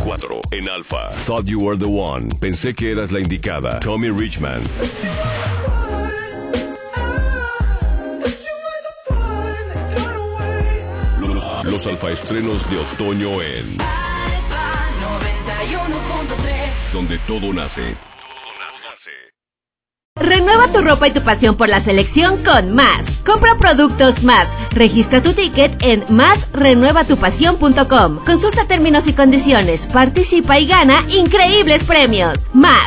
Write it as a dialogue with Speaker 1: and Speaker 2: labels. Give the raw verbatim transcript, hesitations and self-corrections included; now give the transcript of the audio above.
Speaker 1: cuatro en Alfa. Thought You Were the One. Pensé que eras la indicada. Tommy Richman. Los, los alfa estrenos de otoño en
Speaker 2: Alfa noventa y uno punto tres.
Speaker 1: Donde todo nace.
Speaker 3: Renueva tu ropa y tu pasión por la selección con Más. Compra productos Más. Registra tu ticket en más renueva tu pasión punto com. Consulta términos y condiciones. Participa y gana increíbles premios. Más.